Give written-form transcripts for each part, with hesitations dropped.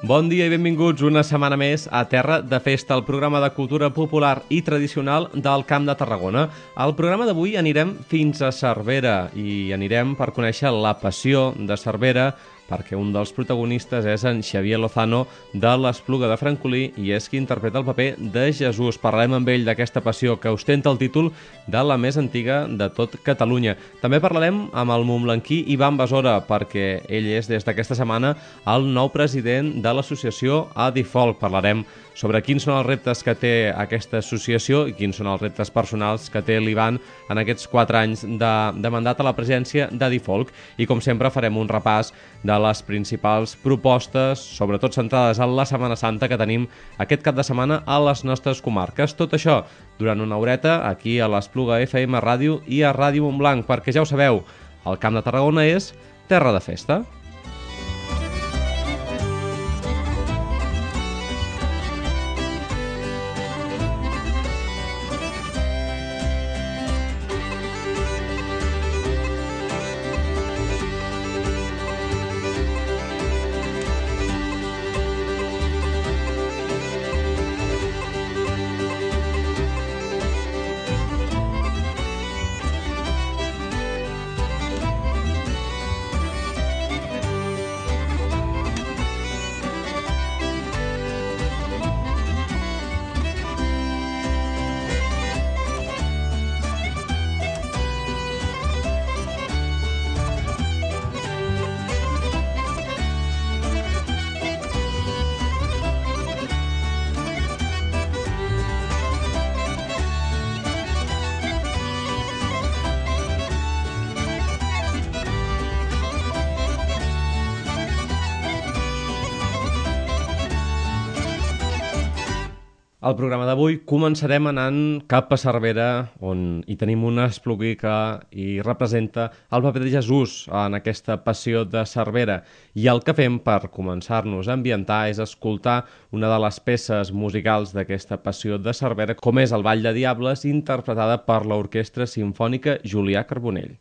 Bon dia i benvinguts una setmana més a Terra de Festa, el programa de cultura popular i tradicional del Camp de Tarragona. Al programa d'avui anirem fins a Cervera i anirem per conèixer la passió de Cervera, perquè un dels protagonistes és en Xavier Lozano de l'Espluga de Francolí i és qui interpreta el paper de Jesús. Parlarem amb ell d'aquesta passió que ostenta el títol de la més antiga de tot Catalunya. També parlarem amb el montblanquí Ivan Besora, perquè ell és des d'aquesta setmana el nou president de l'associació Adifolk. Parlarem sobre quins són els reptes que té aquesta associació i quins són els reptes personals que té l'Ivan en aquests 4 anys de mandat a la presidència d'Adifolk. I com sempre farem un repàs de les principals propostes, sobretot centrades en la Setmana Santa que tenim aquest cap de setmana a les nostres comarques. Tot això durant una horeta aquí a l'Espluga FM Ràdio i a Ràdio Montblanc, perquè ja ho sabeu, el Camp de Tarragona és terra de festa. Al programa d'avui començarem anant cap a Cervera, on hi tenim una espluguí que hi representa el paper de Jesús en aquesta passió de Cervera. I el que fem per començar-nos a ambientar és escoltar una de les peces musicals d'aquesta passió de Cervera, com és el Ball de Diables, interpretada per l'Orquestra Simfònica Julià Carbonell.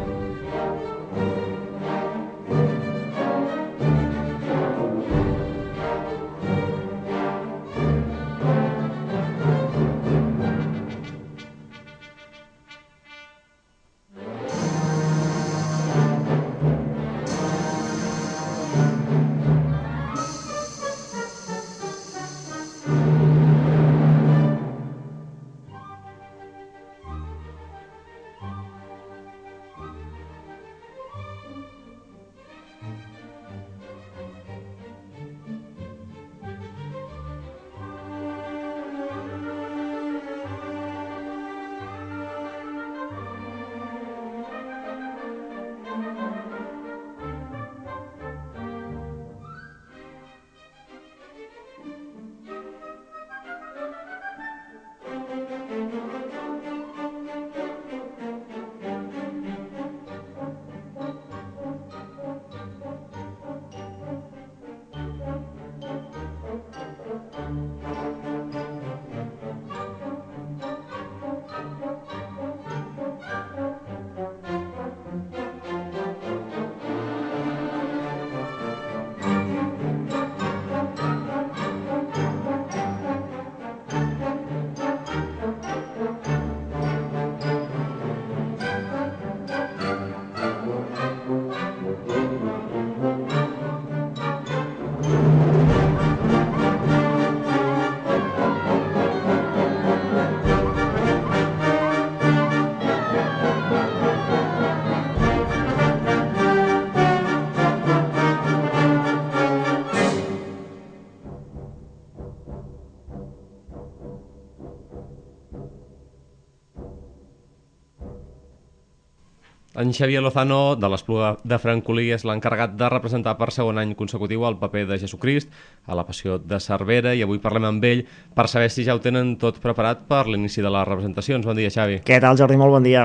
En Xavier Lozano, de l'Espluga de Francolí, és l'encarregat de representar per segon any consecutiu el paper de Jesucrist a la Passió de Cervera, i avui parlem amb ell per saber si ja ho tenen tot preparat per l'inici de les representacions. Bon dia, Xavi. Què tal, Jordi? Molt bon dia.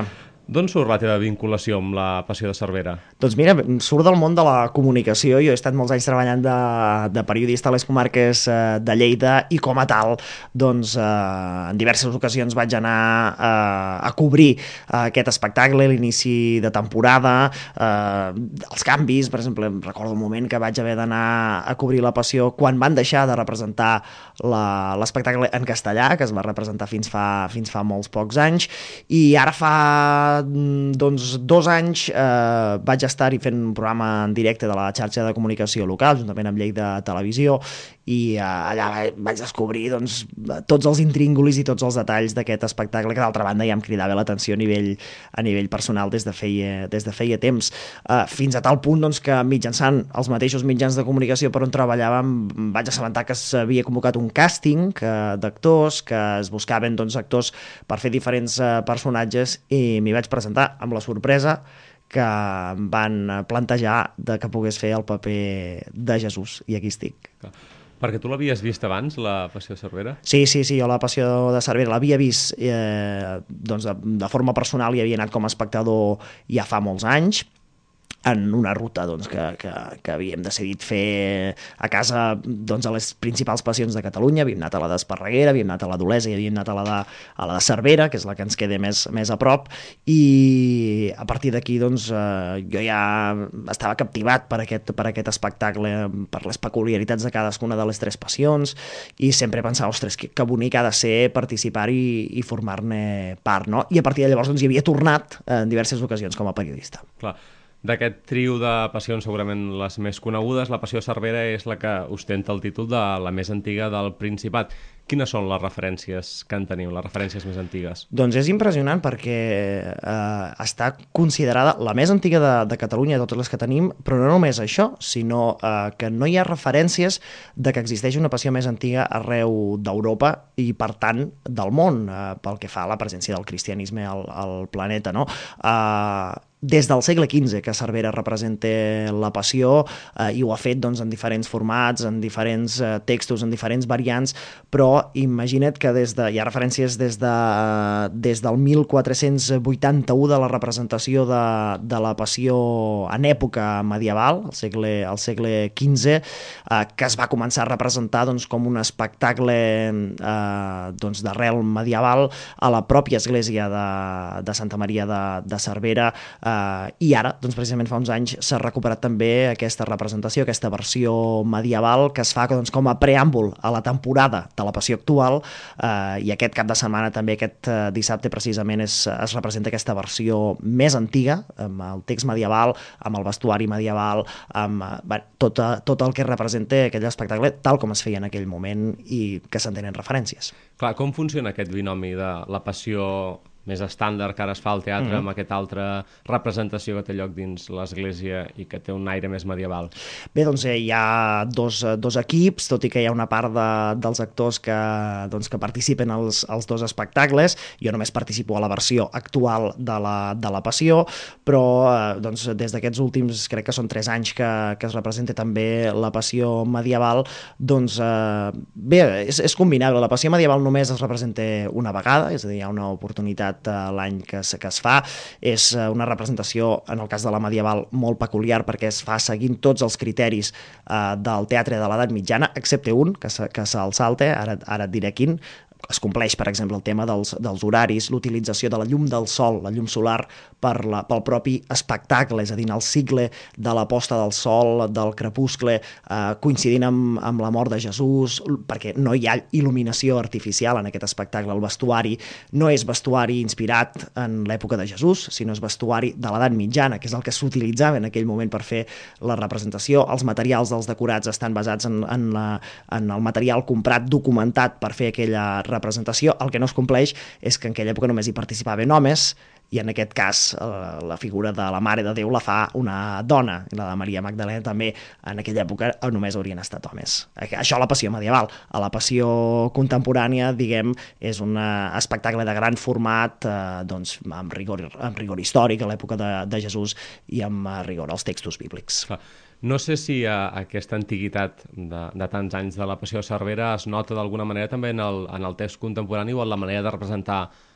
D'on surt la teva vinculació amb la Passió de Cervera? Doncs mira, surt del món de la comunicació. Jo he estat molts anys treballant de periodista a les comarques de Lleida i com a tal, doncs en diverses ocasions vaig anar a cobrir aquest espectacle, l'inici de temporada, els canvis, per exemple, recordo un moment que vaig haver d'anar a cobrir la Passió quan van deixar de representar l'espectacle en castellà, que es va representar fins fa molts pocs anys, i ara fa doncs 2 anys vaig estar-hi fent un programa en directe de la xarxa de comunicació local, juntament amb Lleida Televisió, i allà vaig descobrir doncs, tots els intríngulis i tots els detalls d'aquest espectacle que d'altra banda ja em cridava l'atenció a nivell personal des de feia temps, fins a tal punt doncs, que mitjançant els mateixos mitjans de comunicació per on treballàvem vaig assabentar que s'havia convocat un càsting d'actors, que es buscaven doncs, actors per fer diferents personatges, i m'hi vaig presentar amb la sorpresa que em van plantejar de que pogués fer el paper de Jesús, i aquí estic. Perquè tu l'havies vist abans, la Passió de Cervera? Sí, jo la Passió de Cervera l'havia vist doncs de forma personal, i havia anat com a espectador ja fa molts anys, en una ruta doncs, que havíem decidit fer a casa doncs, a les principals passions de Catalunya. Havíem anat a la d'Esparreguera, havíem anat a la d'Olesa i havíem anat a la de Cervera, que és la que ens queda més a prop, i a partir d'aquí doncs, jo ja estava captivat per aquest espectacle, per les peculiaritats de cadascuna de les 3 passions, i sempre pensava, ostres, que bonic ha de ser participar-hi i formar-ne part, no? I a partir de llavors doncs, hi havia tornat en diverses ocasions com a periodista. Clar. D'aquest trio de passions, segurament les més conegudes, la Passió de Cervera és la que ostenta el títol de la més antiga del Principat. Quines són les referències que en teniu, les referències més antigues? Doncs és impressionant perquè està considerada la més antiga de Catalunya, de totes les que tenim, però no només això, sinó que no hi ha referències de que existeix una passió més antiga arreu d'Europa i, per tant, del món, pel que fa a la presència del cristianisme al planeta, no? Des del segle XV que Cervera representa la passió, i ho ha fet doncs, en diferents formats, en diferents textos, en diferents variants, però imagina't que hi ha referències des del 1481 de la representació de la passió en època medieval, al segle XV, que es va començar a representar doncs, com un espectacle doncs, d'arrel medieval a la pròpia església de Santa Maria de Cervera, i ara, doncs precisament fa uns anys, s'ha recuperat també aquesta representació, aquesta versió medieval que es fa doncs, com a preàmbul a la temporada de la passió actual, i aquest cap de setmana també, aquest dissabte precisament, es representa aquesta versió més antiga, amb el text medieval, amb el vestuari medieval, amb tot el que representa aquell espectacle tal com es feia en aquell moment i que se'n tenen referències. Clar, com funciona aquest binomi de la passió més estàndard que ara es fa al teatre, amb aquesta altra representació que té lloc dins l'església i que té un aire més medieval? Bé, doncs hi ha dos equips, tot i que hi ha una part dels actors que participen als 2 espectacles. Jo només participo a la versió actual de la Passió, però doncs, des d'aquests últims, crec que són 3 anys que es representa també la Passió medieval, doncs bé, és combinable. La Passió medieval només es representa una vegada, és a dir, hi ha una oportunitat l'any que es fa. És una representació, en el cas de la medieval, molt peculiar perquè es fa seguint tots els criteris del teatre de l'edat mitjana, excepte un, que se'l salta, ara et diré quin. Es compleix, per exemple, el tema dels horaris, l'utilització de la llum del sol, la llum solar, pel propi espectacle, és a dir, el cicle de la posta del sol, del crepuscle, coincidint amb la mort de Jesús, perquè no hi ha il·luminació artificial en aquest espectacle. El vestuari no és vestuari inspirat en l'època de Jesús, sinó és vestuari de l'edat mitjana, que és el que s'utilitzava en aquell moment per fer la representació. Els materials dels decorats estan basats en el material comprat, documentat per fer aquella representació. El que no es compleix és que en aquella època només hi participaven homes, i en aquest cas la figura de la Mare de Déu la fa una dona, i la de Maria Magdalena també en aquella època només haurien estat homes. Això a la passió medieval. A la passió contemporània, diguem, és un espectacle de gran format, doncs, amb rigor històric a l'època de Jesús i amb rigor als textos bíblics. No sé si aquesta antiguitat de tants anys de la Passió de Cervera es nota d'alguna manera també en el text contemporani o en la manera de representar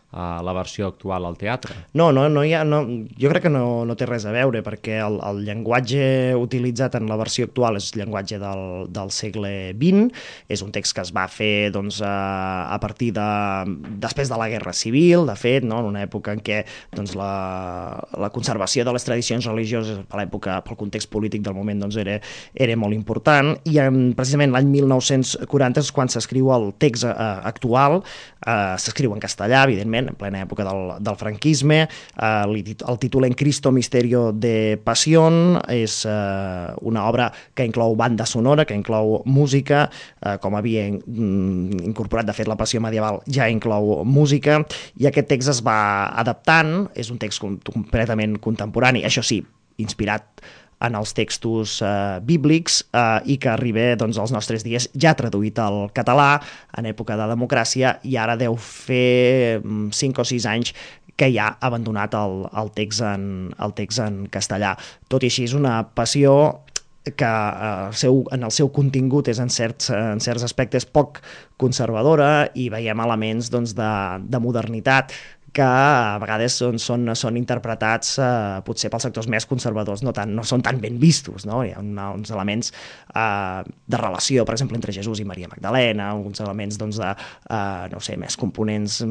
la versió actual al teatre. No hi ha, jo crec que no té res a veure, perquè el llenguatge utilitzat en la versió actual és llenguatge del segle XX, és un text que es va fer doncs, a partir després de la Guerra Civil, de fet, no? En una època en què doncs, la conservació de les tradicions religioses per l'època, pel context polític del moment, doncs, era molt important, i precisament l'any 1940 és quan s'escriu el text actual, s'escriu en castellà, evidentment, en plena època del franquisme. El títol En Cristo Misterio de Pasión és una obra que inclou banda sonora, que inclou música, com havia incorporat, de fet, la Passió medieval ja inclou música, i aquest text es va adaptant, és un text completament contemporani, això sí, inspirat en els textos bíblics, i que arriba doncs, als nostres dies ja traduït al català en època de democràcia, i ara deu fer 5 o 6 anys que ja ha abandonat el text en castellà. Tot i així és una passió que en el seu contingut és en certs aspectes poc conservadora, i veiem elements doncs, de modernitat que a vegades són interpretats potser pels sectors més conservadors, no són tan ben vistos, no? Hi ha uns elements de relació, per exemple, entre Jesús i Maria Magdalena, uns elements doncs, més components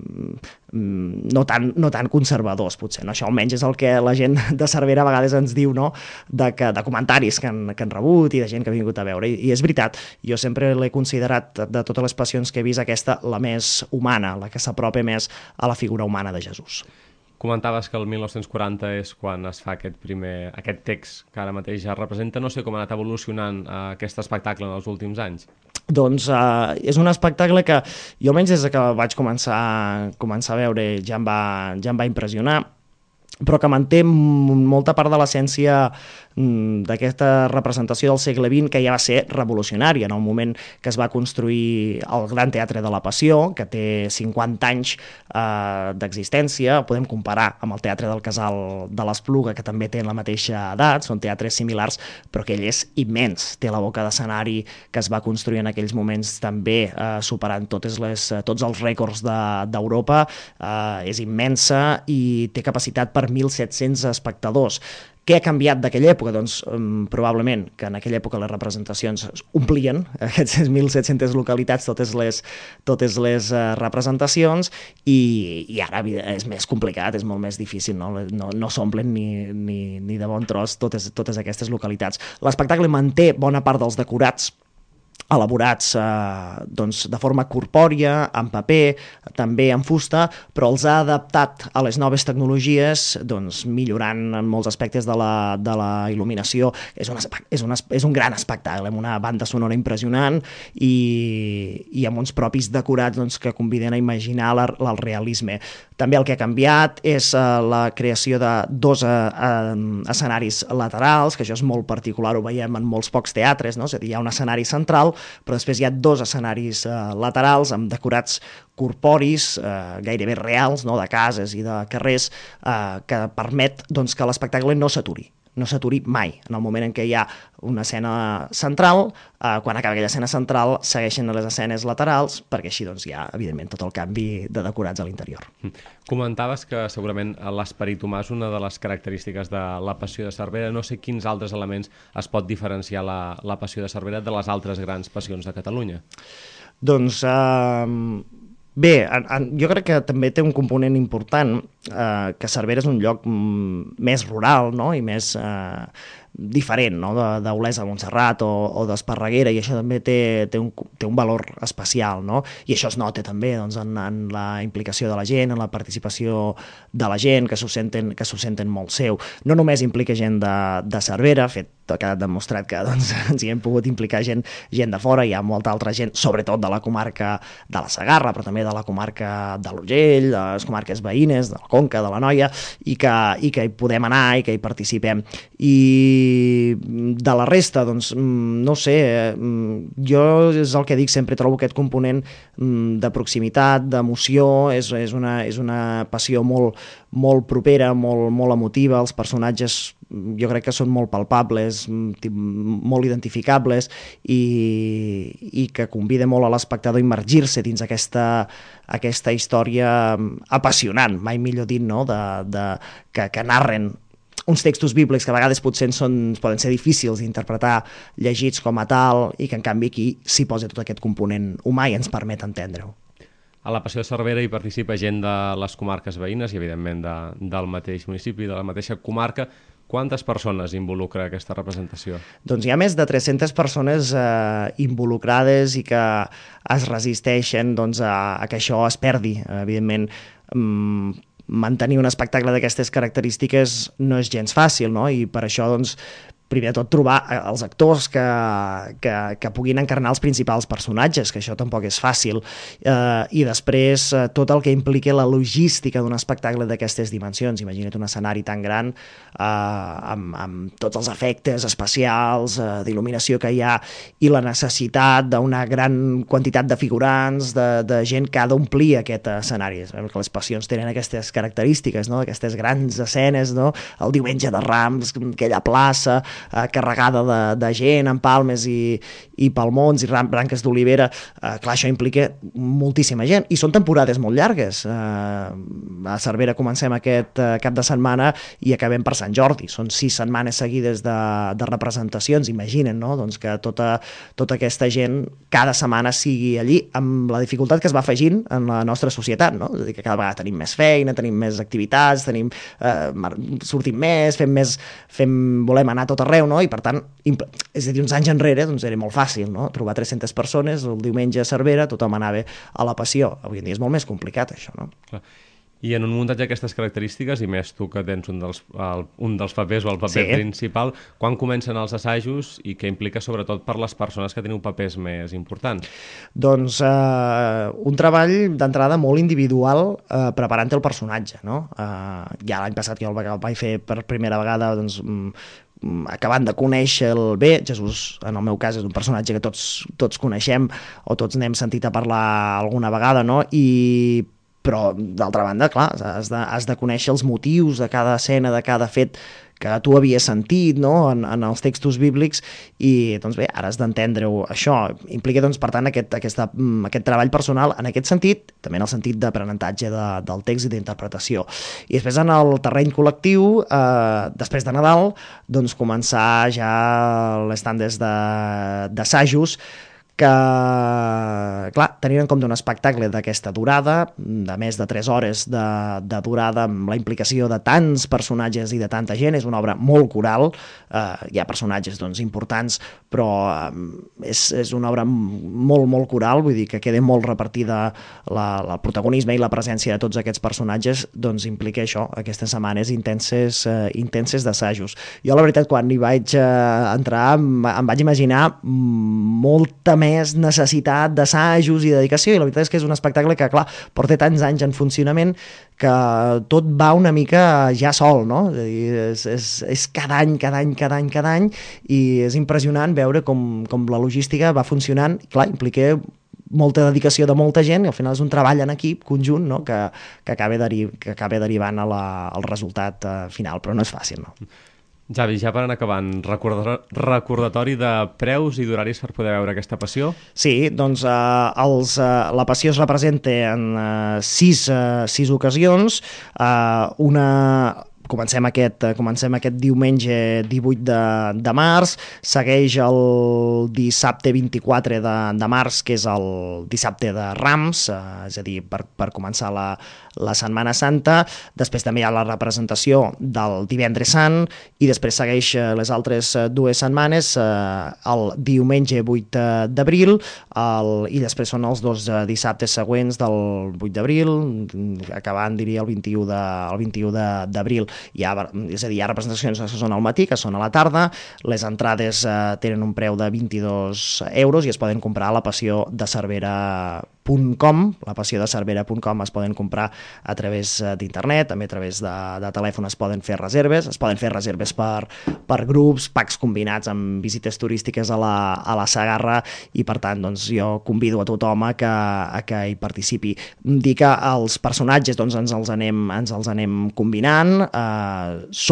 no tan conservadors, potser. No? Això almenys és el que la gent de Cervera a vegades ens diu, no? de comentaris que han rebut i de gent que ha vingut a veure. I és veritat, jo sempre l'he considerat, de totes les passions que he vist, aquesta la més humana, la que s'apropa més a la figura humana de Jesús. Comentaves que el 1940 és quan es fa aquest text que ara mateix ja representa. No sé com ha anat evolucionant aquest espectacle en els últims anys. Doncs és un espectacle que jo almenys des que vaig començar a veure ja em va impressionar, però que manté molta part de l'essència d'aquesta representació del segle XX, que ja va ser revolucionària en el moment que es va construir el Gran Teatre de la Passió, que té 50 anys d'existència. Podem comparar amb el Teatre del Casal de l'Espluga, que també té la mateixa edat, són teatres similars, però que ell és immens, té la boca d'escenari que es va construir en aquells moments també superant tots els rècords d'Europa, és immensa i té capacitat per 1.700 espectadors. Què ha canviat d'aquella època? Doncs probablement que en aquella època les representacions omplien aquestes 1.700 localitats, totes les representacions, i ara és més complicat, és molt més difícil, no s'omplen ni de bon tros totes aquestes localitats. L'espectacle manté bona part dels decorats elaborats de forma corpòria, en paper, també en fusta, però els ha adaptat a les noves tecnologies, millorant en molts aspectes de la il·luminació. És un gran espectacle, amb una banda sonora impressionant i amb uns propis decorats que conviden a imaginar el realisme. També el que ha canviat és la creació de 2 escenaris laterals, que això és molt particular, ho veiem en molts pocs teatres, no? És a dir, hi ha un escenari central, però després hi ha 2 escenaris laterals amb decorats corporis, gairebé reals, no? De cases i de carrers, que permet que l'espectacle no s'aturi mai. En el moment en què hi ha una escena central, quan acaba aquella escena central segueixen les escenes laterals, perquè així hi ha, evidentment, tot el canvi de decorats a l'interior. Comentaves que segurament l'esperit humà és una de les característiques de la Passió de Cervera. No sé quins altres elements es pot diferenciar la Passió de Cervera de les altres grans passions de Catalunya. Doncs bé, jo crec que també té un component important, que Cervera és un lloc més rural, no? I més diferent, no? d'Olesa a Montserrat o d'Esparreguera, i això també té un valor especial, no? I això es nota també en la implicació de la gent, en la participació de la gent, que s'ho senten molt seu. No només implica gent de Cervera, ha quedat demostrat que ens hi hem pogut implicar gent de fora, hi ha molta altra gent, sobretot de la comarca de la Segarra, però també de la comarca de l'Urgell, de les comarques veïnes, de la Conca, de l'Anoia, i que hi podem anar i que hi participem. I de la resta, no sé, jo és el que dic sempre, trobo aquest component de proximitat, d'emoció, és una passió molt propera, molt emotiva, els personatges jo crec que són molt palpables, molt identificables i que convida molt a l'espectador a immergir-se dins aquesta història apassionant, mai millor dit, no? Que narren uns textos bíblics que a vegades potser poden ser difícils d'interpretar llegits com a tal i que en canvi aquí s'hi posa tot aquest component humà i ens permet entendre-ho. A la Passió de Cervera hi participa gent de les comarques veïnes i, evidentment, del mateix municipi, de la mateixa comarca. Quantes persones involucra aquesta representació? Doncs hi ha més de 300 persones involucrades i que es resisteixen a que això es perdi. Evidentment, mantenir un espectacle d'aquestes característiques no és gens fàcil, no? I per això, doncs, primer de tot, trobar els actors que puguin encarnar els principals personatges, que això tampoc és fàcil, i després tot el que implica la logística d'un espectacle d'aquestes dimensions. Imagina't un escenari tan gran amb tots els efectes especials, d'il·luminació que hi ha, i la necessitat d'una gran quantitat de figurants, de gent que ha d'omplir aquest escenari. Sabem que les passions tenen aquestes característiques, no? Aquestes grans escenes, no? El diumenge de Rams, aquella plaça carregada de gent, amb palmes i palmons i branques d'olivera. Clar, això implica moltíssima gent, i són temporades molt llargues. A Cervera comencem aquest cap de setmana i acabem per Sant Jordi. Són 6 setmanes seguides de representacions. Imaginen, no? Doncs que tota aquesta gent cada setmana sigui allí, amb la dificultat que es va afegint en la nostra societat, no? És a dir, que cada vegada tenim més feina, tenim més activitats, sortim més, volem anar a tot arreu, no? I per tant, és a dir, uns anys enrere doncs era molt fàcil, no? Trobar 300 persones el diumenge a Cervera, tothom anava a la Passió. Avui en dia és molt més complicat, això, no? Clar. I en un muntatge d'aquestes característiques, i més tu que tens un dels papers o el paper principal, quan comencen els assajos i què implica sobretot per les persones que teniu papers més importants? Doncs un treball d'entrada molt individual preparant el personatge, no? Ja l'any passat que el vaig fer per primera vegada, doncs acabant de conèixer-lo bé. Jesús, en el meu cas, és un personatge que tots coneixem o tots n'hem sentit a parlar alguna vegada, no? Però, d'altra banda, clar, has de conèixer els motius de cada escena, de cada fet que tu havies sentit, no? en els textos bíblics, i doncs bé, ara has d'entendre-ho. Això implica, doncs, per tant, aquest treball personal en aquest sentit, també en el sentit d'aprenentatge del text i d'interpretació. I després, en el terreny col·lectiu, després de Nadal, doncs començar ja les tandes d'assajos, que, clar, tenint en compte un espectacle d'aquesta durada, de més de 3 hores de durada, amb la implicació de tants personatges i de tanta gent, és una obra molt coral, hi ha personatges, doncs, importants, però és una obra molt, molt coral, vull dir que queda molt repartida el protagonisme i la presència de tots aquests personatges, doncs implica això, aquestes setmanes intenses d'assajos. Jo, la veritat, quan hi vaig entrar, em vaig imaginar molta més necessitat d'assajos i dedicació, i la veritat és que és un espectacle que, clar, porta tants anys en funcionament que tot va una mica ja sol, no? És cada any, i és impressionant veure com la logística va funcionant. Clar, implica molta dedicació de molta gent, i al final és un treball en equip conjunt, no? que acaba derivant al resultat final, però no és fàcil, no? Javi, ja per anar acabant, recordatori de preus i d'horaris per poder veure aquesta Passió? Sí, doncs la Passió es representa en 6 ocasions, Comencem aquest diumenge 18 de març, segueix el dissabte 24 de març, que és el dissabte de Rams, és a dir, per començar la Setmana Santa. Després també hi ha la representació del Divendres Sant, i després segueix les altres 2 setmanes, el diumenge 8 d'abril, i després són els 2 dissabtes següents del 8 d'abril, acabant, diria, el 21 d'abril. Hi ha representacions que són al matí, que són a la tarda. Les entrades tenen un preu de 22 euros i es poden comprar a lapassiodecervera.com. lapassiodecervera.com es poden comprar a través d'internet, també a través de telèfon es poden fer reserves per grups, packs combinats amb visites turístiques a la Segarra, i per tant, doncs, jo convido a tothom a que hi participi. Dir que els personatges, doncs, ens els anem combinant. Som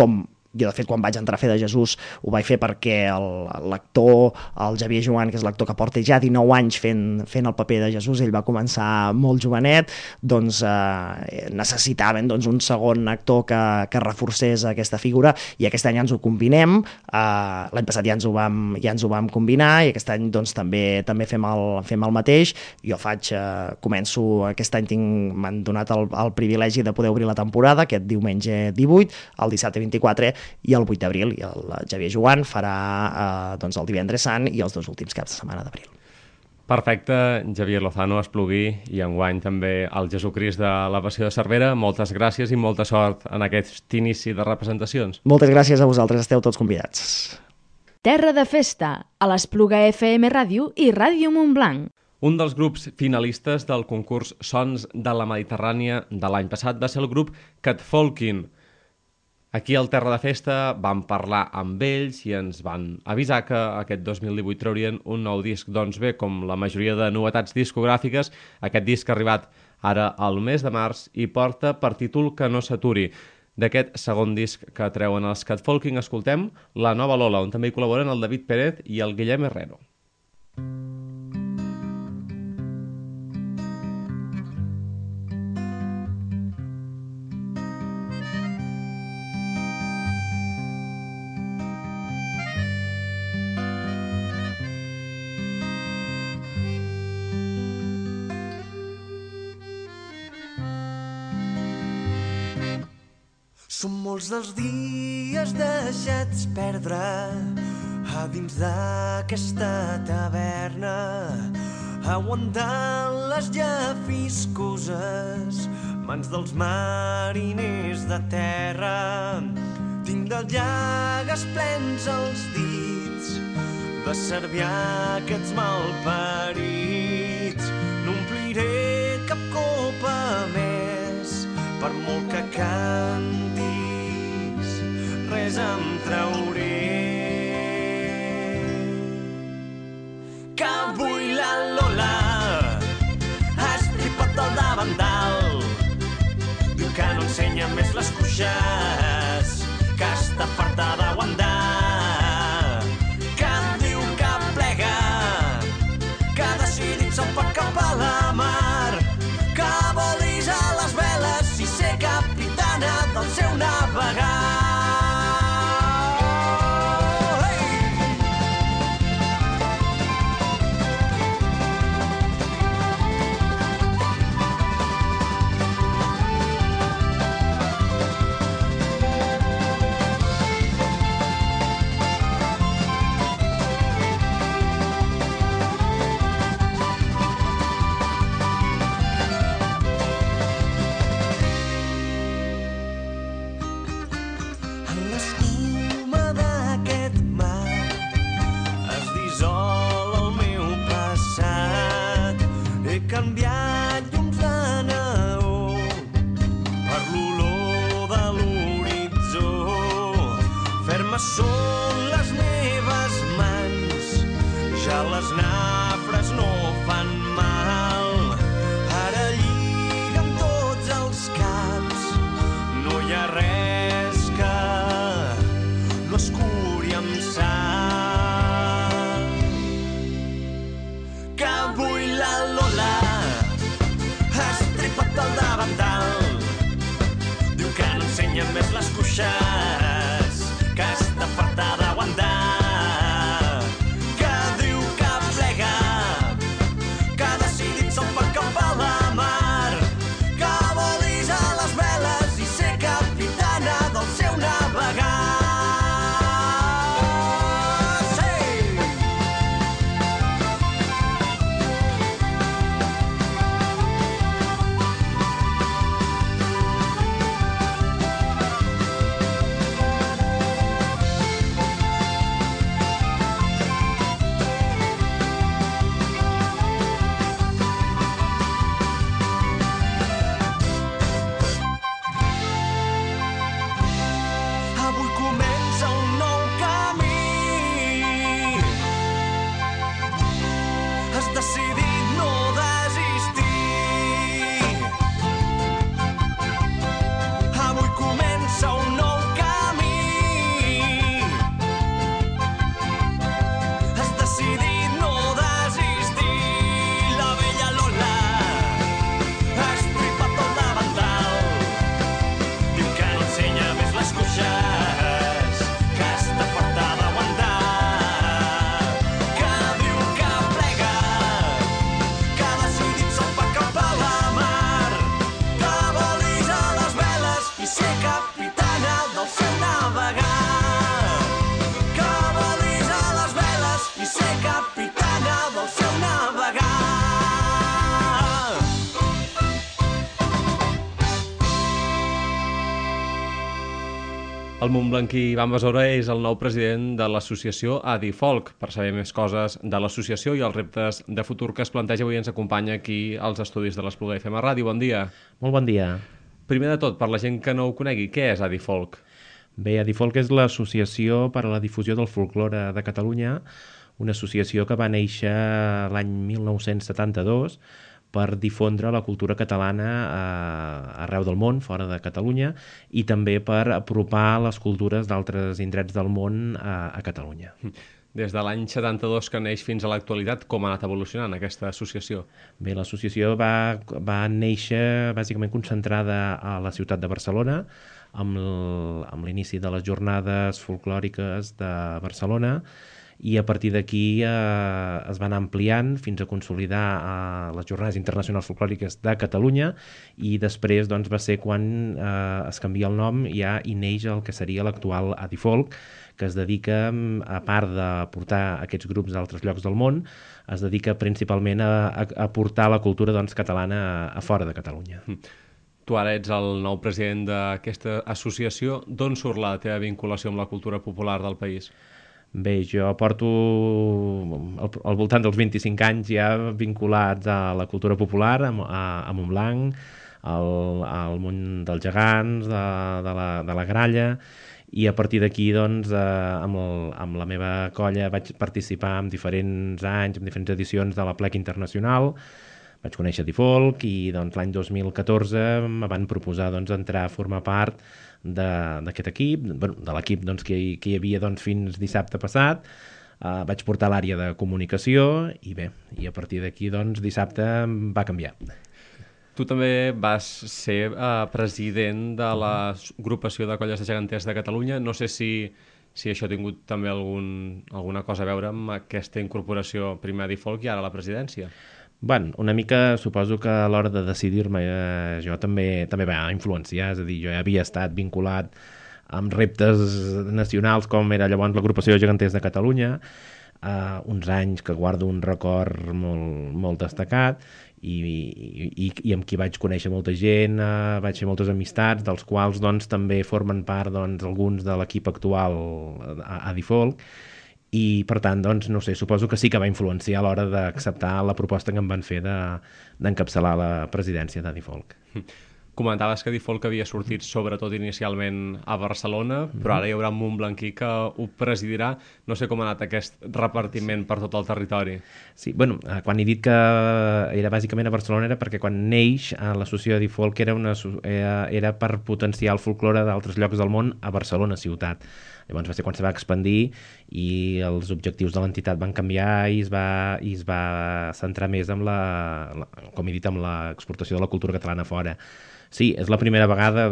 Jo, de fet, quan vaig entrar a fer de Jesús ho vaig fer perquè l'actor, el Xavier Joan, que és l'actor que porta ja 19 anys fent el paper de Jesús, ell va començar molt jovenet, doncs necessitaven un segon actor que reforcés aquesta figura, i aquest any ja ens ho combinem. L'any passat ja ens ho vam combinar, i aquest any doncs, també fem el mateix. Jo començo aquest any, m'han donat el privilegi de poder obrir la temporada aquest diumenge 18, el dissabte 24 i el 8 d'abril, i el Xavier Joan farà el divendres sant i els 2 últims caps de setmana d'abril. Perfecte, Javier Lozano, Esplugui, i enguany també el Jesucrist de la Passió de Cervera. Moltes gràcies i molta sort en aquest inici de representacions. Moltes gràcies a vosaltres, esteu tots convidats. Terra de Festa, a l'Espluga FM Ràdio i Ràdio Montblanc. Un dels grups finalistes del concurs Sons de la Mediterrània de l'any passat va ser el grup Catfolking. Aquí al Terra de Festa vam parlar amb ells i ens van avisar que aquest 2018 traurien un nou disc. Doncs bé, com la majoria de novetats discogràfiques, aquest disc ha arribat ara al mes de març i porta per títol Que no s'aturi. D'aquest segon disc que treuen els Catfolking escoltem La Nova Lola, on també hi col·laboren el David Pérez i el Guillem Herrero. Són molts dels dies deixats perdre a dins d'aquesta taverna, aguantant les llafiscoses mans dels mariners de terra. Tinc de llagues plens els dits de cervià aquests malparits. No ompliré cap copa més, per molt que cantis, res em trauré. Que avui la Lola ha estripat el davantal, diu que no ensenya més les cuixes, que està farta d'aguantar, que diu que plega, que ha decidit salpar cap a la mar, que vol hissar les veles i ser capitana del seu navegar. Canviat llums de neó per l'olor de l'horitzó. Fermes són les meves mans, ja les nafres no fan mal. Ara lliguen tots els caps, no hi ha res que no escuri amb sal. Que avui la Lola el davantal, diu que no ensenya més les cuixes, que està farta d'aguantar, que diu que plega, que ha decidit salpar cap a la mar, que vol hissar les veles i ser capitana del seu navegar. El montblanquí Ivan Besora és el nou president de l'associació Adifolk. Per saber més coses de l'associació i els reptes de futur que es planteja, avui ens acompanya aquí als estudis de l'Espluga FM Ràdio. Bon dia. Molt bon dia. Primer de tot, per la gent que no ho conegui, què és Adifolk? Bé, Adifolk és l'Associació per a la Difusió del Folklore de Catalunya, una associació que va néixer l'any 1972 per difondre la cultura catalana arreu del món, fora de Catalunya, i també per apropar les cultures d'altres indrets del món a Catalunya. Des de l'any 72 que neix fins a l'actualitat, com ha anat evolucionant aquesta associació? Bé, l'associació va néixer bàsicament concentrada a la ciutat de Barcelona, amb l'inici de les jornades folclòriques de Barcelona, i a partir d'aquí es van ampliant fins a consolidar les jornades internacionals folclòriques de Catalunya, i després va ser quan es canvia el nom ja i neix el que seria l'actual Adifolk, que es dedica, a part de portar aquests grups d'altres llocs del món, es dedica principalment a portar la cultura catalana a fora de Catalunya. Tu ara ets el nou president d'aquesta associació. D'on surt la teva vinculació amb la cultura popular del país? Bé, jo porto al voltant dels 25 anys ja vinculats a la cultura popular, a Montblanc, al món dels gegants, de la gralla, i a partir d'aquí, amb la meva colla vaig participar en diferents anys, en diferents edicions de la Plec Internacional. Vaig conèixer Adifolk i l'any 2014 em van proposar entrar a formar part d'aquest equip, de l'equip que hi havia fins dissabte passat. Vaig portar l'àrea de comunicació i bé, i a partir d'aquí dissabte va canviar. Tu també vas ser president de l'agrupació de colles de geganters de Catalunya. No sé si això ha tingut també alguna cosa a veure amb aquesta incorporació primer a Adifolk i ara a la presidència. Bueno, una mica suposo que a l'hora de decidir-me jo també va influenciar, és a dir, jo ja havia estat vinculat amb reptes nacionals com era llavors l'agrupació de geganters de Catalunya, uns anys que guardo un record molt destacat i amb qui vaig conèixer molta gent, vaig fer moltes amistats, dels quals també formen part alguns de l'equip actual a Adifolk. I, per tant, no sé, suposo que sí que va influenciar a l'hora d'acceptar la proposta que em van fer d'encapçalar la presidència d'Adifolk. Comentaves que Adifolk havia sortit sobretot inicialment a Barcelona, però ara hi haurà un montblanquí que ho presidirà. No sé com ha anat aquest repartiment per tot el territori. Sí, bueno, quan he dit que era bàsicament a Barcelona era perquè quan neix l'associació Adifolk era per potenciar el folklore d'altres llocs del món a Barcelona ciutat. Llavors va ser quan se va expandir i els objectius de l'entitat van canviar i es va centrar més com he dit, amb l'exportació de la cultura catalana fora. Sí, és la primera vegada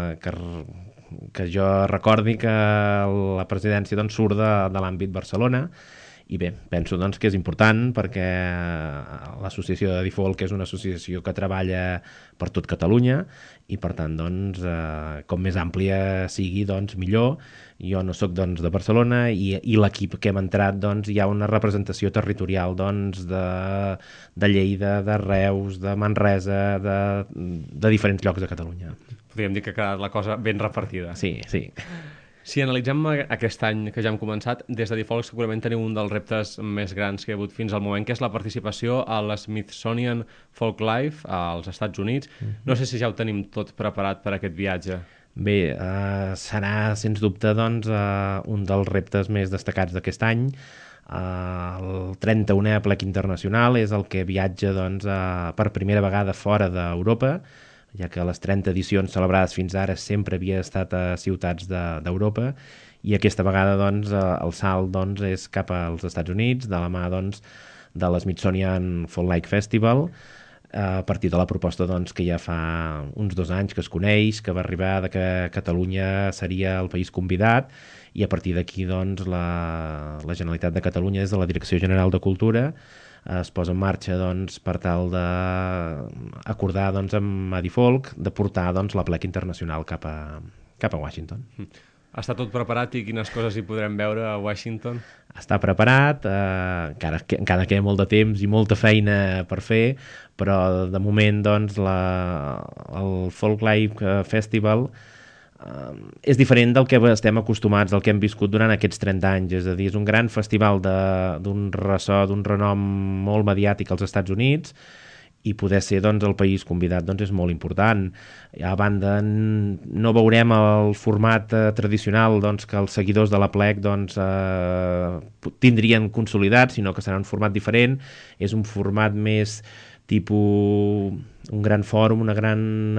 que jo recordi que la presidència surt de l'àmbit Barcelona, i bé, penso que és important perquè l'associació d'Adifolk és una associació que treballa per tot Catalunya i per tant, com més àmplia sigui, millor. Jo no soc de Barcelona i l'equip que hem entrat hi ha una representació territorial de Lleida, de Reus, de Manresa, de diferents llocs de Catalunya. Podríem dir que ha quedat la cosa ben repartida. Sí, sí. Si analitzem aquest any que ja hem començat, des d'Adifolk segurament teniu un dels reptes més grans que hi ha hagut fins al moment, que és la participació a l'Smithsonian Folk Life als Estats Units. No sé si ja ho tenim tot preparat per aquest viatge. Bé, serà sens dubte un dels reptes més destacats d'aquest any. El 31è Plec Internacional és el que viatja per primera vegada fora d'Europa, ja que les 30 edicions celebrades fins ara sempre havia estat a ciutats d'Europa, i aquesta vegada el salt és cap als Estats Units, de la mà de l'Smithsonian Folk Life Festival, a partir de la proposta que ja fa uns 2 anys que es coneix, que va arribar que Catalunya seria el país convidat, i a partir d'aquí la Generalitat de Catalunya, des de la Direcció General de Cultura, es posa en marxa per tal d'acordar amb Adifolk de portar la Plec Internacional cap a Washington. Està tot preparat i quines coses hi podrem veure a Washington? Està preparat, encara queda molt de temps i molta feina per fer, però de moment el Folk Life Festival és diferent del que estem acostumats, del que hem viscut durant aquests 30 anys, és a dir, és un gran festival d'un ressò, d'un renom molt mediàtic als Estats Units, i poder ser doncs, el país convidat doncs, és molt important. A banda, no veurem el format tradicional doncs, que els seguidors de la plec doncs, tindrien consolidat, sinó que serà un format diferent. És un format més tipus un gran fòrum, una gran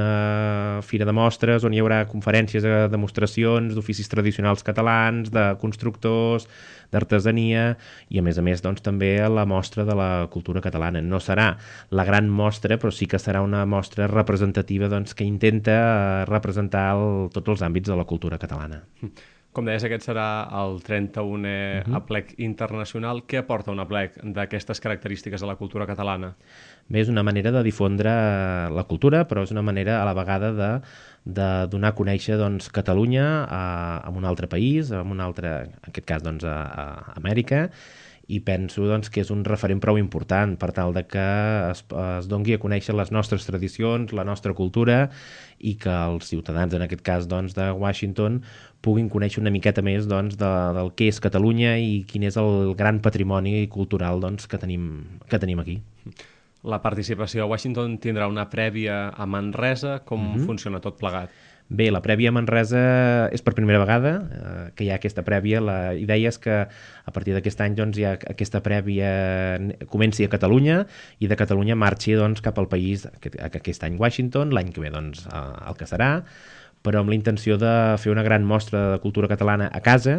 fira de mostres, on hi haurà conferències, demostracions d'oficis tradicionals catalans, de constructors, d'artesania, i a més doncs, també la mostra de la cultura catalana. No serà la gran mostra, però sí que serà una mostra representativa doncs, que intenta representar tots els àmbits de la cultura catalana. Com deies, aquest serà el 31è aplec internacional. Què aporta un aplec d'aquestes característiques a la cultura catalana? Bé, és una manera de difondre la cultura, però és una manera a la vegada de donar a conèixer doncs, Catalunya en un altre país, en aquest cas doncs, a Amèrica, i penso doncs, que és un referent prou important per tal de que es doni a conèixer les nostres tradicions, la nostra cultura, i que els ciutadans, en aquest cas doncs, de Washington, puguin conèixer una miqueta més doncs, del que és Catalunya i quin és el gran patrimoni cultural doncs, que tenim aquí. La participació a Washington tindrà una prèvia a Manresa. Com funciona tot plegat? Bé, la prèvia a Manresa és per primera vegada que hi ha aquesta prèvia. La idea és que a partir d'aquest any doncs, ja aquesta prèvia comenci a Catalunya i de Catalunya marxi doncs, cap al país, aquest any Washington, l'any que ve doncs, el que serà, però amb la intenció de fer una gran mostra de cultura catalana a casa,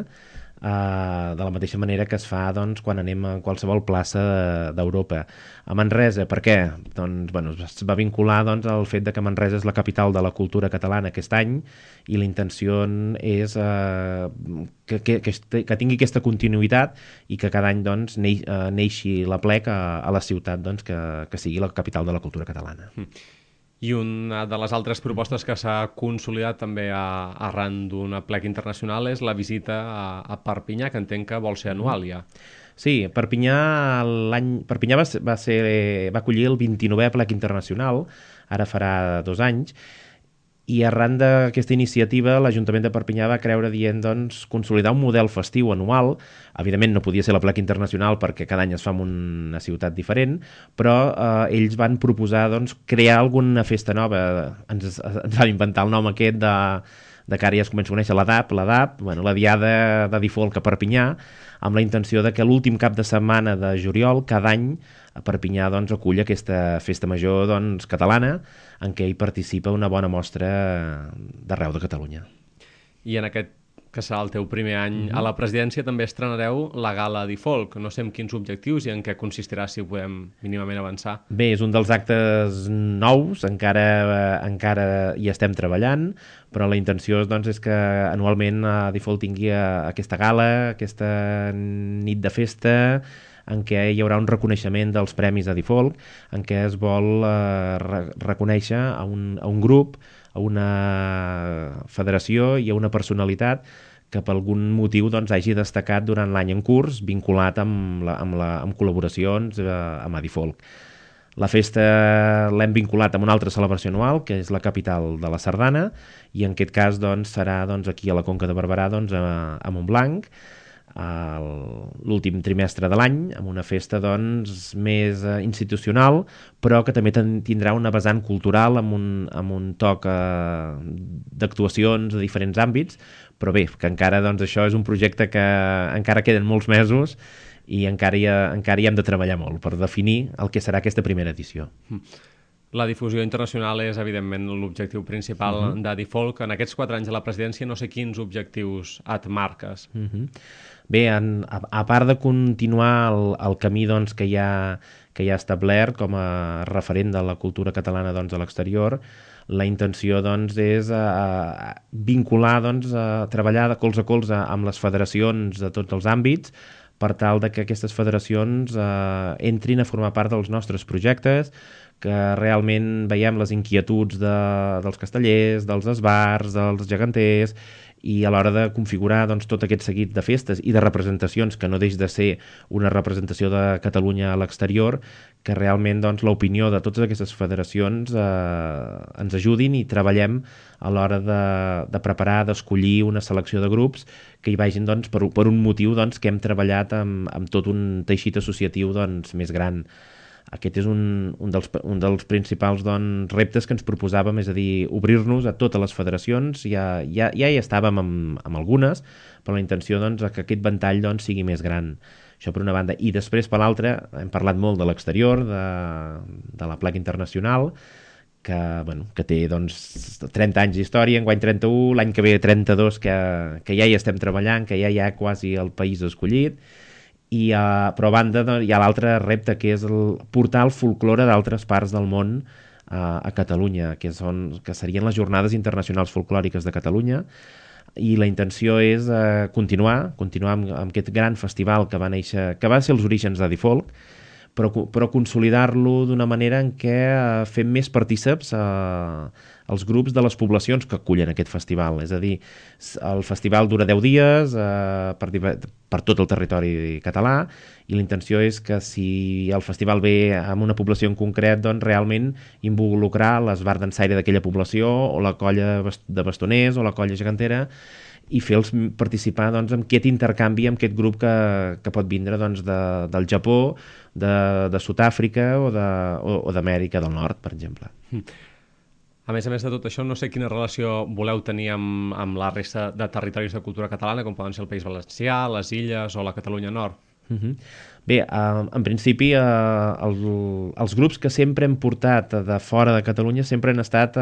de la mateixa manera que es fa doncs, quan anem a qualsevol plaça d'Europa. A Manresa, per què? Doncs, bueno, es va vincular doncs, al fet de que Manresa és la capital de la cultura catalana aquest any, i la intenció és que tingui aquesta continuïtat i que cada any doncs, neixi la plec a la ciutat doncs, que sigui la capital de la cultura catalana. I una de les altres propostes que s'ha consolidat també arran d'una plec internacional és la visita a Perpinyà, que entenc que vol ser anual ja. Sí, Perpinyà va acollir el 29è plec internacional, ara farà 2 anys, i arran d'aquesta iniciativa l'Ajuntament de Perpinyà va creure dient doncs, consolidar un model festiu anual. Evidentment no podia ser la plec internacional perquè cada any es fa en una ciutat diferent, però ells van proposar doncs, crear alguna festa nova. Ens van inventar el nom aquest de que ara ja es comença a conèixer la DAP, bueno, la Diada de Difolc a Perpinyà, amb la intenció de que l'últim cap de setmana de juliol, cada any, a Perpinyà doncs, acull aquesta festa major doncs, catalana, en què hi participa una bona mostra d'arreu de Catalunya. I en aquest, que serà el teu primer any a la presidència, també estrenareu la Gala Difolc. No sé amb quins objectius i en què consistirà, si ho podem mínimament avançar. Bé, és un dels actes nous, encara hi estem treballant, però la intenció doncs, és que anualment Difolc tingui aquesta gala, aquesta nit de festa, en què hi haurà un reconeixement dels premis a Difolc, en què es vol reconèixer a un grup, a una federació i a una personalitat que per algun motiu doncs, hagi destacat durant l'any en curs, vinculat amb col·laboracions amb Difolc. La festa l'hem vinculat amb una altra celebració anual, que és la capital de la Sardana, i en aquest cas doncs, serà doncs, aquí a la Conca de Barberà, doncs, a Montblanc, l'últim trimestre de l'any, amb una festa doncs, més institucional, però que també tindrà una vessant cultural amb un toc d'actuacions de diferents àmbits, però bé, que encara doncs, això és un projecte que encara queden molts mesos i encara hi hem de treballar molt per definir el que serà aquesta primera edició. La difusió internacional és, evidentment, l'objectiu principal de Difolc. En aquests 4 anys de la presidència no sé quins objectius et marques. Bé, a part de continuar el camí doncs, que ja ha establert com a referent de la cultura catalana doncs, a l'exterior, la intenció doncs, és vincular, doncs, treballar de colze a colze amb les federacions de tots els àmbits, per tal de que aquestes federacions entrin a formar part dels nostres projectes, que realment veiem les inquietuds dels castellers, dels esbars, dels geganters, i a l'hora de configurar doncs, tot aquest seguit de festes i de representacions, que no deix de ser una representació de Catalunya a l'exterior, que realment doncs, l'opinió de totes aquestes federacions ens ajudin i treballem a l'hora de preparar, d'escollir una selecció de grups que hi vagin doncs, per un motiu doncs, que hem treballat amb tot un teixit associatiu doncs, més gran. Aquest és un dels principals doncs, reptes que ens proposàvem, és a dir, obrir-nos a totes les federacions. Ja hi estàvem amb algunes, però la intenció doncs, que aquest ventall doncs, sigui més gran. Això per una banda. I després, per l'altra, hem parlat molt de l'exterior, de la placa internacional, que té doncs, 30 anys d'història, enguany 31, l'any que ve 32, que ja hi estem treballant, que ja hi ha quasi el país escollit. Però a banda hi ha l'altre repte, que és portar el folklore d'altres parts del món a Catalunya, que serien les Jornades Internacionals Folclòriques de Catalunya, i la intenció és continuar amb aquest gran festival que va ser els orígens d'Adifolk, però consolidar-lo d'una manera en què fem més partíceps els grups de les poblacions que acullen aquest festival. És a dir, el festival dura 10 dies per tot el territori català, i la intenció és que si el festival ve amb una població en concret, doncs realment involucrar l'esbart dansaire d'aquella població, o la colla de bastoners, o la colla gegantera, i fer-los participar doncs, en aquest intercanvi amb aquest grup que pot vindre doncs, del Japó, de Sud-àfrica o d'Amèrica del Nord, per exemple. A més de tot això, no sé quina relació voleu tenir amb la resta de territoris de cultura catalana, com poden ser el País Valencià, les Illes o la Catalunya Nord. Bé, en principi els grups que sempre hem portat de fora de Catalunya sempre han estat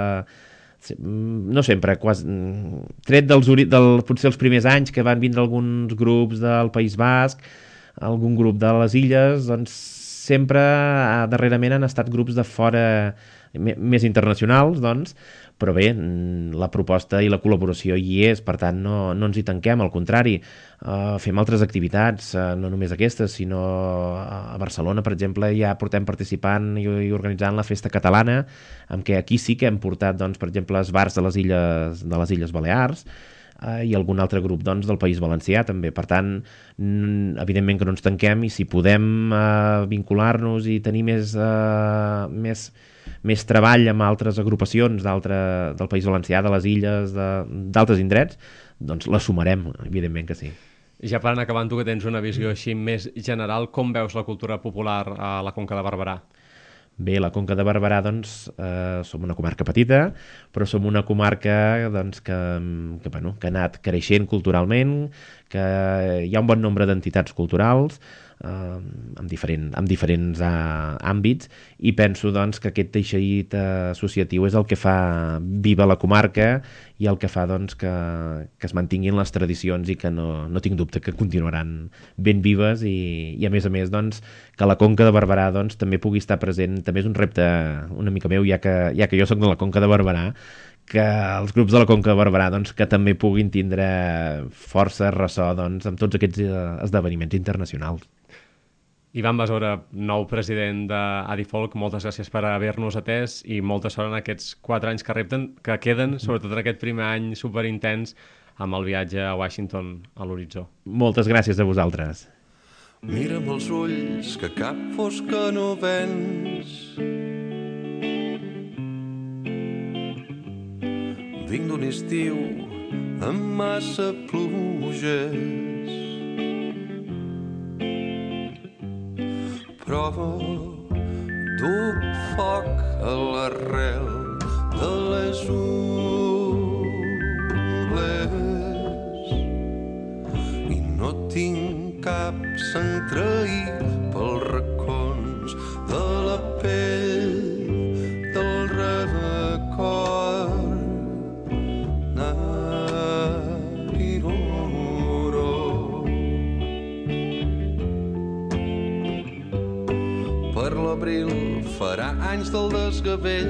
no sempre, quasi, tret potser els primers anys que van vindre alguns grups del País Basc, algun grup de les Illes, doncs sempre darrerament han estat grups de fora més internacionals, doncs, però bé, la proposta i la col·laboració hi és, per tant no ens hi tanquem, al contrari, fem altres activitats, no només aquestes, sinó a Barcelona, per exemple, ja portem participant i organitzant la Festa Catalana, en què aquí sí que hem portat, doncs, per exemple, esbarts de les Illes Balears, i algun altre grup doncs, del País Valencià també. Per tant, evidentment que no ens tanquem, i si podem vincular-nos i tenir més treball amb altres agrupacions del País Valencià, de les Illes, d'altres indrets, doncs la sumarem, evidentment que sí. Ja per anar acabant, tu que tens una visió així més general, com veus la cultura popular a la Conca de Barberà? Bé, la Conca de Barberà, doncs, som una comarca petita, però som una comarca doncs, que ha anat creixent culturalment, que hi ha un bon nombre d'entitats culturals, amb diferents àmbits, i penso doncs, que aquest teixit associatiu és el que fa viva la comarca i el que fa doncs, que es mantinguin les tradicions, i que no tinc dubte que continuaran ben vives, i a més doncs, que la Conca de Barberà doncs, també pugui estar present. També és un repte una mica meu, ja que jo soc de la Conca de Barberà, que els grups de la Conca de Barberà doncs, que també puguin tindre força ressò doncs, amb tots aquests esdeveniments internacionals. Ivan Besora, nou president d'Adifolk, moltes gràcies per haver-nos atès, i molta sort en aquests 4 anys que queden, sobretot en aquest primer any superintens amb el viatge a Washington a l'horitzó. Moltes gràcies a vosaltres. Mira'm els ulls, que cap fosca no vens. Vinc d'un estiu amb massa pluges, però duc foc a l'arrel de les ungles i no tinc cap centraït pels racons de la pell del record. Per l'abril farà anys del desgavell.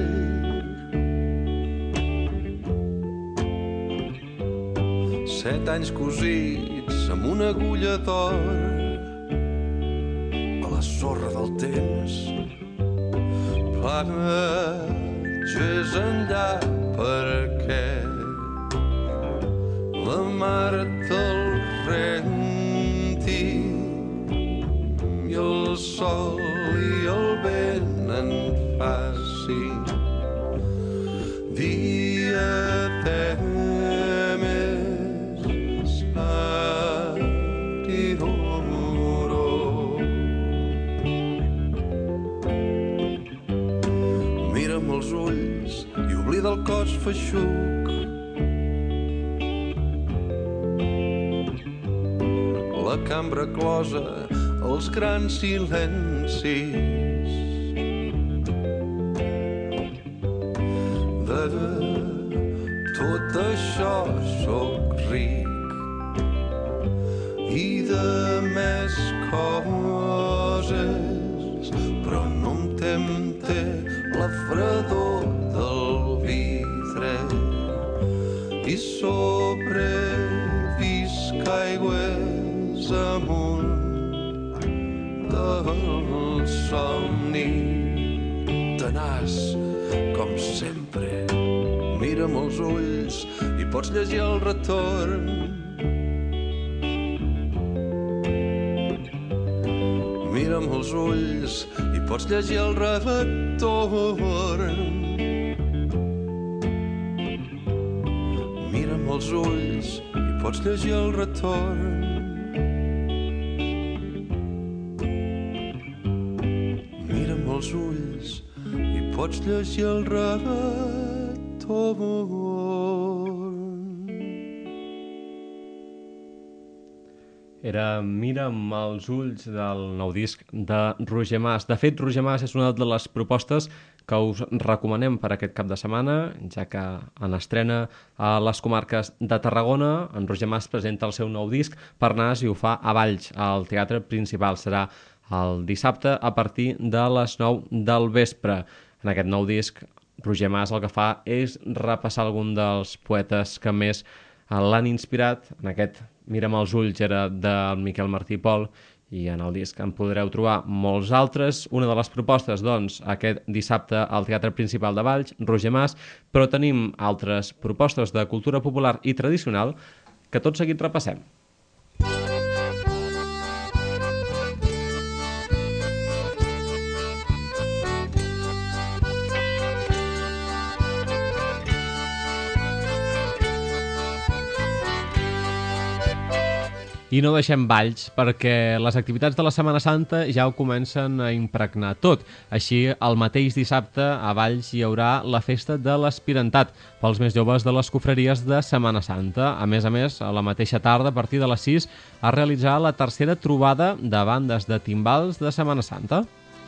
Set anys cosits amb una agulla d'or a la sorra del temps, Vages enllà perquè la mar te'l renti i el sol i el vent en faci dia temes i d'oro. Mira'm els ulls i oblida el cos feixuc. La cambra closa, els grans silencis. De tot això soc ric i de més coses, però no em tempta la fredor del vidre i sobrevisc aigües amunt del somni. Tenaç, com sempre, mira'm els ulls i pots llegir el retorn. Mira'm els ulls i pots llegir el retorn. Mira'm els ulls i pots llegir el retorn. Mira'm els ulls i pots llegir el retorn. Era Mira'm els ulls del nou disc de Roger Mas. De fet, Roger Mas és una de les propostes que us recomanem per aquest cap de setmana, ja que en estrena a les comarques de Tarragona. En Roger Mas presenta el seu nou disc per nas i ho fa a Valls, al Teatre Principal. Serà el dissabte a partir de les 9 del vespre. En aquest nou disc, Roger Mas el que fa és repassar algun dels poetes que més l'han inspirat. En aquest Mira'm els ulls era del Miquel Martí i Pol i en el disc en podreu trobar molts altres. Una de les propostes, doncs, aquest dissabte al Teatre Principal de Valls, Roger Mas, però tenim altres propostes de cultura popular i tradicional que tot seguit repassem. I no deixem Valls, perquè les activitats de la Setmana Santa ja ho comencen a impregnar tot. Així, el mateix dissabte a Valls hi haurà la festa de l'Aspirantat pels més joves de les cofreries de Setmana Santa. A més, a la mateixa tarda, a partir de les 6, es realitzarà la tercera trobada de bandes de timbals de Setmana Santa.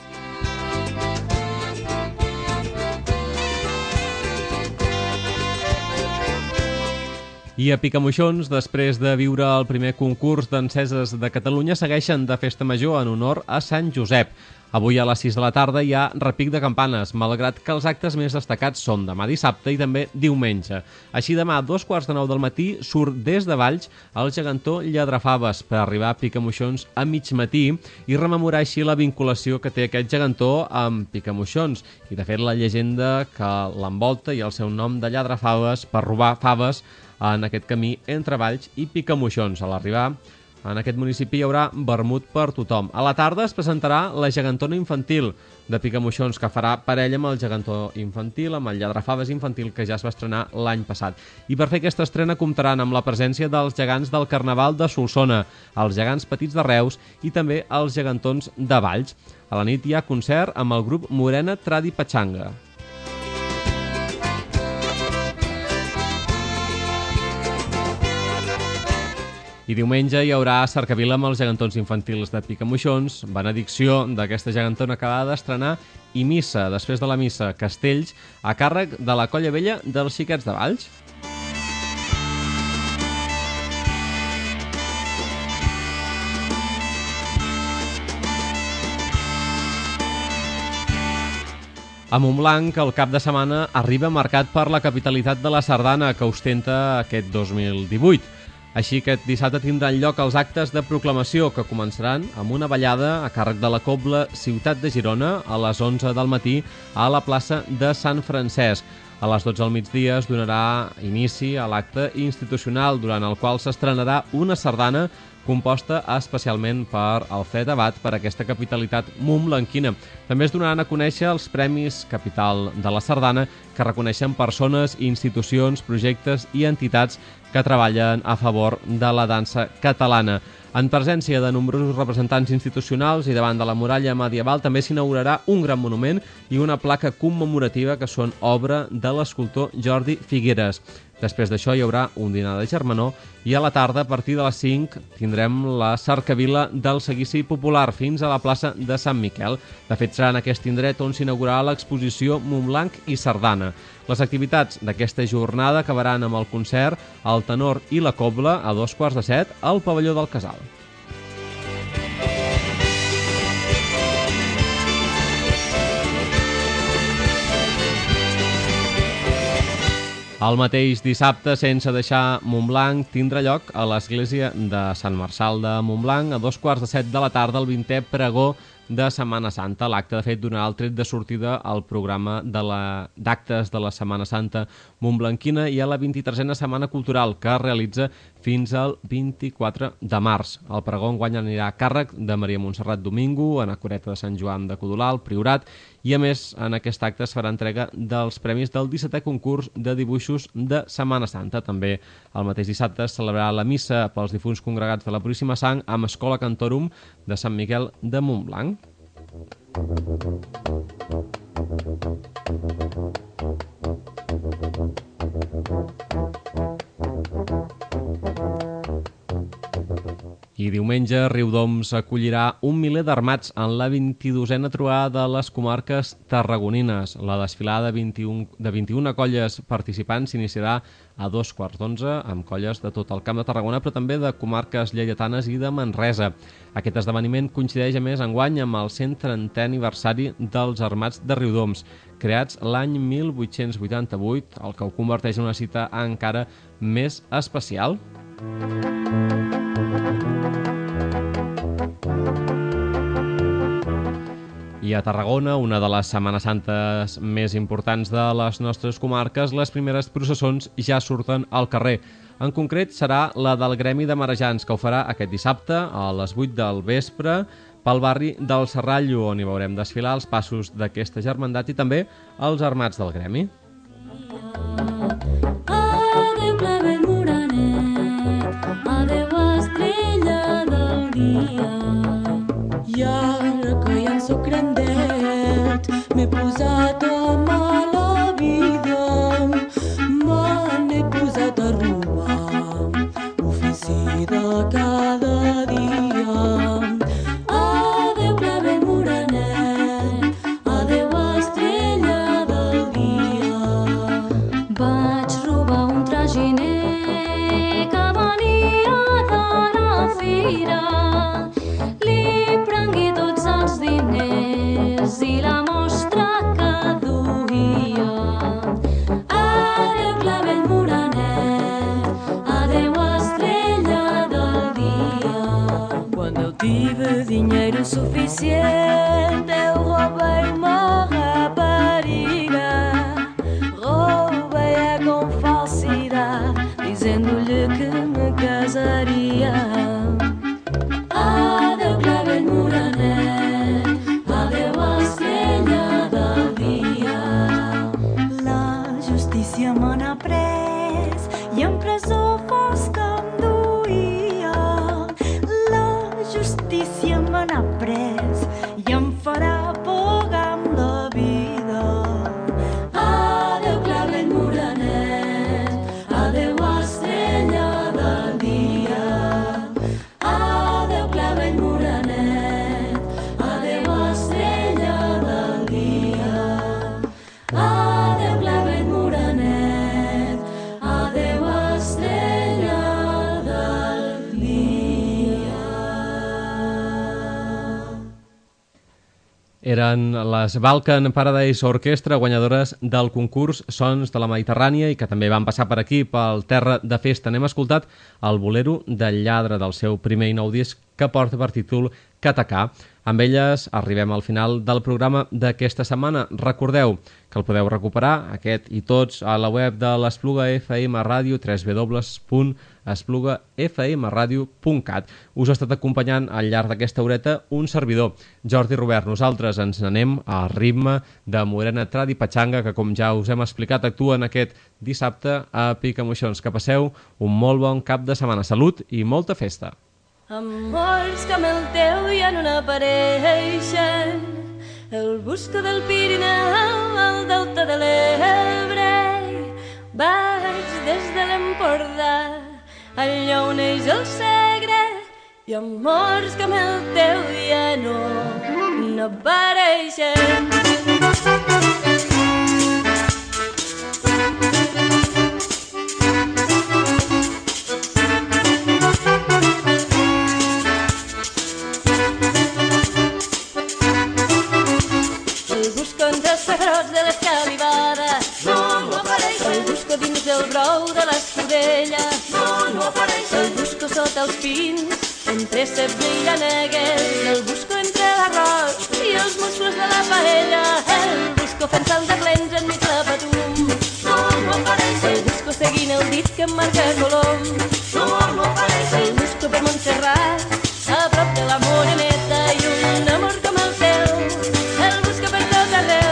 I a Picamoixons, després de viure el primer concurs d'enceses de Catalunya, segueixen de festa major en honor a Sant Josep. Avui a les 6 de la tarda hi ha repic de campanes, malgrat que els actes més destacats són demà dissabte i també diumenge. Així, demà a 2:45 del matí surt des de Valls el gegantó Lladrafaves per arribar a Picamoixons a mig matí i rememorar així la vinculació que té aquest gegantó amb Picamoixons i, de fet, la llegenda que l'envolta i el seu nom de Lladrafaves per robar faves en aquest camí entre Valls i Picamoixons. A l'arribar en aquest municipi hi haurà vermut per tothom. A la tarda es presentarà la gegantona infantil de Picamoixons, que farà parella amb el gegantó infantil, amb el Lladrafaves infantil, que ja es va estrenar l'any passat. I per fer aquesta estrena comptaran amb la presència dels gegants del Carnaval de Solsona, els gegants petits de Reus i també els gegantons de Valls. A la nit hi ha concert amb el grup Morena Tradi Pachanga. I diumenge hi haurà cercavila amb els gegantons infantils de Picamoixons, benedicció d'aquesta gegantona acabada d'estrenar i missa, després de la missa, castells, a càrrec de la Colla Vella dels Xiquets de Valls. A Montblanc, el cap de setmana arriba marcat per la capitalitat de la sardana que ostenta aquest 2018. Així que aquest dissabte tindran lloc els actes de proclamació que començaran amb una ballada a càrrec de la Cobla Ciutat de Girona a les 11 del matí a la plaça de Sant Francesc. A les 12 del migdia es donarà inici a l'acte institucional, durant el qual s'estrenarà una sardana composta especialment per Alfred Abad per aquesta capitalitat montblanquina. També es donaran a conèixer els Premis Capital de la Sardana, que reconeixen persones, institucions, projectes i entitats que treballen a favor de la dansa catalana. En presència de nombrosos representants institucionals i davant de la muralla medieval també s'inaugurarà un gran monument i una placa commemorativa que són obra de l'escultor Jordi Figueres. Després d'això hi haurà un dinar de germanor i a la tarda, a partir de les 5, tindrem la cercavila del seguici popular fins a la plaça de Sant Miquel. De fet, serà en aquest indret on s'inaugurarà l'exposició Montblanc i Sardana. Les activitats d'aquesta jornada acabaran amb el concert El tenor i la cobla a 7:15 al pavelló del Casal. El mateix dissabte, sense deixar Montblanc, tindrà lloc a l'església de Sant Marçal de Montblanc a 7:15 de la tarda el 20è pregó de Setmana Santa. L'acte, de fet, donarà el tret de sortida al programa d'actes de la Setmana Santa montblanquina i a la 23a Setmana Cultural, que es realitza fins al 24 de març. El pregó enguany anirà a càrrec de Maria Montserrat Domingo, Anacoreta de Sant Joan de Codolà, al Priorat, i a més en aquest acte es farà entrega dels premis del 17è concurs de dibuixos de Setmana Santa. També el mateix dissabte es celebrarà la missa pels difunts congregats de la Puríssima Sang amb Escola Cantorum de Sant Miquel de Montblanc. I diumenge Riudoms acollirà un miler d'armats en la 22a trobada de les comarques tarragonines. La desfilada de 21 colles participants s'iniciarà a 11:15 amb colles de tot el Camp de Tarragona, però també de comarques lleidatanes i de Manresa. Aquest esdeveniment coincideix a més enguany amb el 130è aniversari dels Armats de Riudoms, creats l'any 1888, el que ho converteix en una cita encara més especial. I a Tarragona, una de les Setmanes Santes més importants de les nostres comarques, les primeres processons ja surten al carrer. En concret, serà la del Gremi de Marejants, que ho farà aquest dissabte a les 8 del vespre pel barri del Serrallo, on hi veurem desfilar els passos d'aquesta germandat i també els armats del gremi. Adéu, clavel morenet, adéu, estrella del dia. I ara que ja en soc grandet, m'he posat a mala vida, me n'he posat a robar, ofici de cada dia. Adéu, clavel morenet, adéu, estrella del dia. Vaig robar un traginer que venia de la fira, li prengué tots els diners i la mostra que duia. Adéu, clavel morenet, adéu, estrella del dia. Quando eu tive dinheiro suficiente, eu roubei uma rapariga. Roubei-a com falsidade, dizendo-lhe que me casaria. Adéu, clavel morenet, adéu, estrella Eren les Balkan Paradise Orchestra, guanyadores del concurs Sons de la Mediterrània i que també van passar per aquí, pel Terra de Festa. N'hem escoltat el bolero del Lladre, del seu primer i nou disc, que porta per títol Catacà. Amb elles arribem al final del programa d'aquesta setmana. Recordeu que el podeu recuperar, aquest i tots, a la web de l'Espluga FM Ràdio, www.esplugafmradio.cat. Us ha estat acompanyant al llarg d'aquesta horeta un servidor, Jordi Robert. Nosaltres ens n'anem al ritme de Morena Tradi Pachanga, que com ja us hem explicat actuen aquest dissabte a Picamoixons. Que passeu un molt bon cap de setmana. Salut i molta festa! Amors com el teu ja no n'apareixen, el busco del Pirineu al delta de l'Ebre. Vaig des de l'Empordà allà on neix el Segre, i amors com el teu ja no apareixen. De l'escalivada no apareix. El busco dins del brou de l'escudella no apareix. El busco sota els pins entre ceps i llanegues. El busco entre l'arròs i els musclos de la paella. El busco fent salt de glens enmig la patum no apareix. El busco seguint el dit que em marca Colom no apareix. El busco per Montserrat a prop de la Moreneta, i un amor com el teu el busco per tot arreu.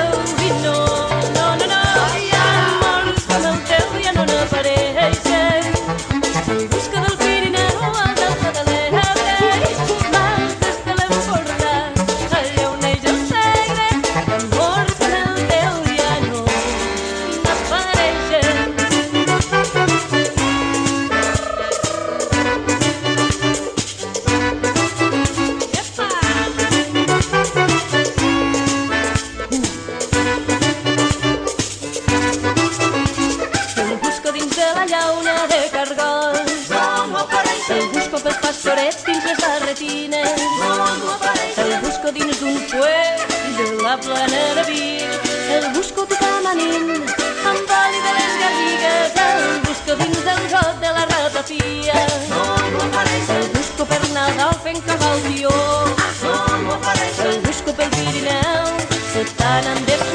El busco del Pirineu al delta de l'Ebre, vas des de l'Empordà allà on neix el Segre, amors com el teu ja no n'apareixen. El busco dins de la llauna de cargols no apareix. El busco pels pastorets dins les barretines no apareix. El busco dins d'un puet de la plana de Vic. El busco tocant anint amb oli de les Garrigues. El busco dins del got de la ratafia no apareix. El busco per Nadal fent cavaltió no apareix. El busco pel Pirineu se tant han de